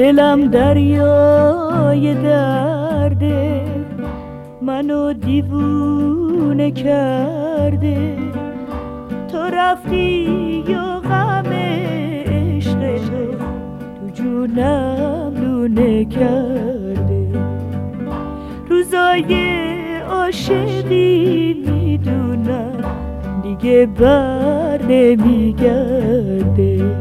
دلم دریای درده، منو دیوونه کرده. تو رفتی یا غم عشق تو جونم لونه کرده. روزای عاشقی میدونم دیگه بر نمیگرده.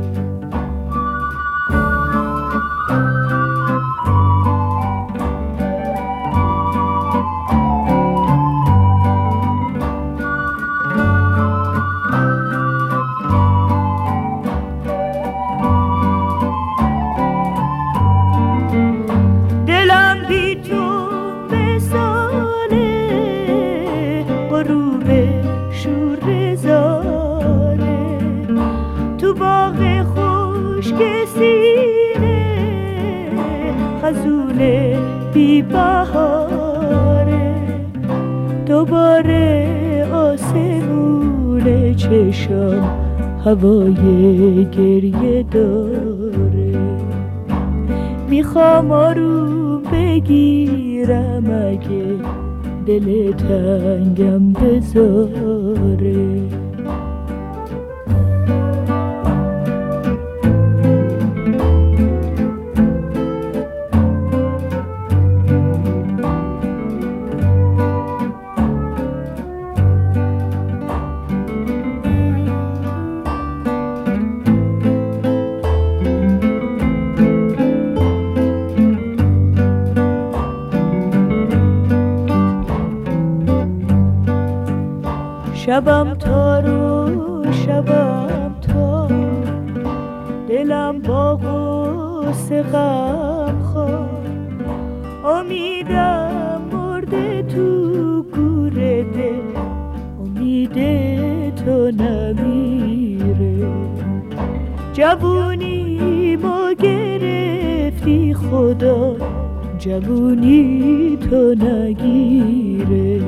خزونه بی بهاره، دوباره آسمون چشم هوای گریه داره. میخوام آروم بگیرم اگه دل تنگم بذاره. شبم تار و شبم تار، دلم با غصه غم خوار. امیدم مرده تو گوره دل، امید تو نمیره. جوونی ما گرفتی خدا، جوونی تو نگیره.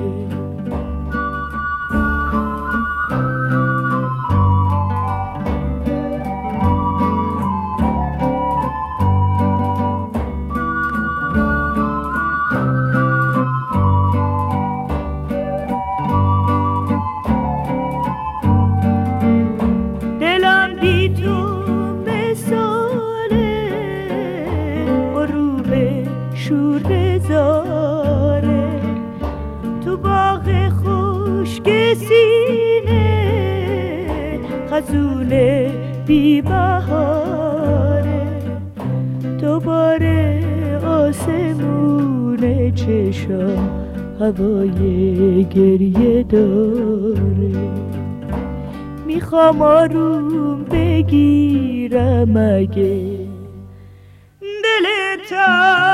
تو باغ خشک سینه خزونه بی بهاره، دوباره آسمون چشم هوای گریه داره. میخوام آروم بگیرم اگه دل